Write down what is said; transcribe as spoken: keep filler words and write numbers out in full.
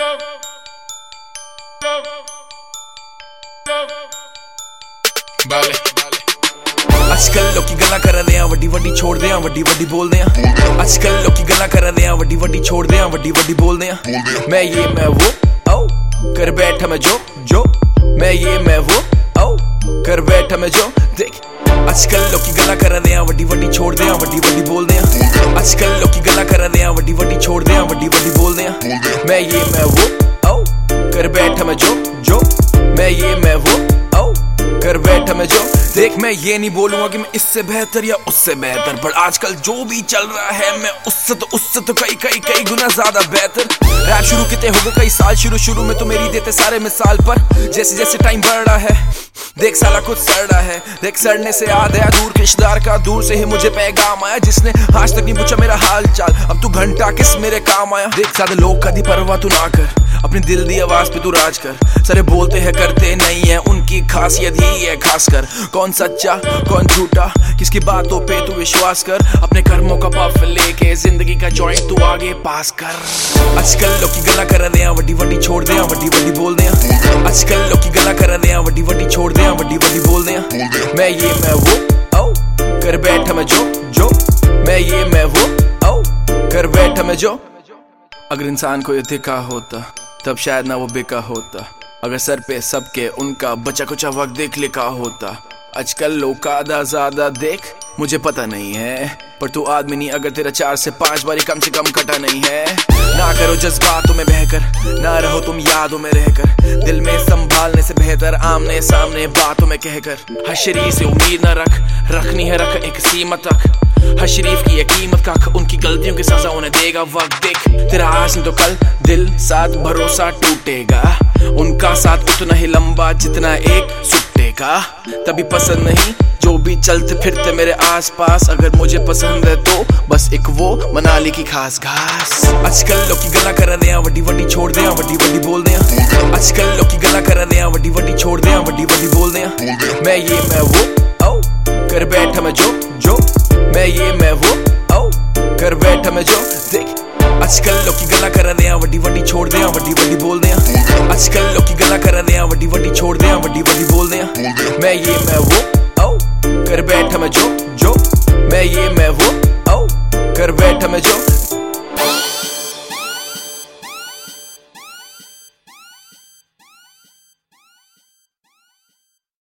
अजकल लोकी गल्लां करदे आ वड्डी वड्डी छोड़दे आ वड्डी वड्डी बोलदे आ अजकल लोकी गल्लां करदे आ वड्डी वड्डी छोड़दे आ वड्डी वड्डी बोलदे आ मैं ये मैं वो ओ कर बैठा मैं जो जो मैं ये मैं वो ओ कर बैठा मैं जो देख अजकल लोकी गल्लां करदे आ वड्डी वड्डी छोड़दे आ वड्डी वड्डी बोलदे आ अजकल लोकी गल्लां करदे आ वड्डी वड्डी छोड़दे आ वड्डी वड्डी बोलदे आ मैं ये मैं वो ओ कर बैठा मैं जो जो मैं ये मैं वो ओ कर बैठा मैं जो देख मैं ये नहीं बोलूंगा कि मैं इससे बेहतर या उससे बेहतर, पर आजकल जो भी चल रहा है मैं उससे तो उससे तो कई कई कई गुना ज्यादा बेहतर। रैप शुरू किते हो गए कई साल, शुरू शुरू में तो मेरी देते सारे मिसाल, पर जैसे जैसे टाइम बढ़ रहा है देख साला कुछ सड़ रहा है। देख सड़ने से याद है दूर रिश्तेदार का, दूर से ही मुझे पैगाम आया जिसने आज तक नहीं पूछा मेरा हाल चाल, अब तू घंटा किस मेरे काम आया। देख ज्यादा लोग कभी परवाह तू ना कर, अपनी दिल दी आवाज पे तू राज कर। सारे बोलते हैं करते नहीं है, उनकी खासियत ही है खास कर। कौन सच्चा कौन झूठा किसकी बातों पे तू विश्वास कर, अपने कर्मों का पफ लेके जिंदगी का जॉइंट तू आगे पास कर। आजकल लोकी गल्लां करदे आ वड्डी वड्डी छोड़दे आ वड्डी वड्डी बोलदे आ आजकल लोकी गल्लां करदे आ वड्डी वड्डी छोड़दे आ वड्डी वड्डी बोलदे आ मैं ये मैं वो ओ कर बैठा मैं जो जो मैं ये मैं वो ओ कर बैठा मैं जो। अगर इंसान को ये दिखा होता तब शायद ना वो बेका होता, अगर सर पे सबके उनका बचा कुचा वक्त देख लिखा होता। आजकल लोग आधा ज्यादा देख मुझे पता नहीं है, पर तू आदमी नहीं अगर तेरा चार से पांच बारी कम से कम कटा नहीं है। ना करो जज्बातों में बहकर, ना रहो तुम यादों में रहकर, दिल में संभालने से बेहतर आमने सामने बातों में कहकर। हर शरीफ से उम्मीद न रख, रखनी है रख एक सीमा तक, हर शरीफ की एक कीमत का, उनकी गलतियों की सजा उन्हें देगा वक्त। देख तेरा आज नहीं तो कल दिल साथ भरोसा टूटेगा, उनका साथ उतना ही लंबा जितना एक सुटेगा। तभी पसंद नहीं जो भी चलते फिरते मेरे आसपास, अगर मुझे पसंद है तो बस एक वो मनाली की खास घास। आजकल लोकी गल्लां करदे आ वड्डी वड्डी छोड़दे आ वड्डी वड्डी बोलदे आ आजकल लोकी गल्लां करदे आ वड्डी वड्डी छोड़दे आ वड्डी वड्डी बोलदे आ मैं ये मैं वो ओ कर बैठा मैं जो जो मैं ये मैं वो ओ कर बैठा मैं जो। देख आजकल लोकी गल्लां करदे आ वड्डी वड्डी छोड़दे आ वड्डी वड्डी बोलदे आ आजकल लोकी गल्लां करदे आ वड्डी वड्डी छोड़दे आ वड्डी वड्डी बोलदे आ मैं ये मैं वो ओ कर बैठा मैं जो जो मैं ये मैं वो ओ कर बैठा मैं जो।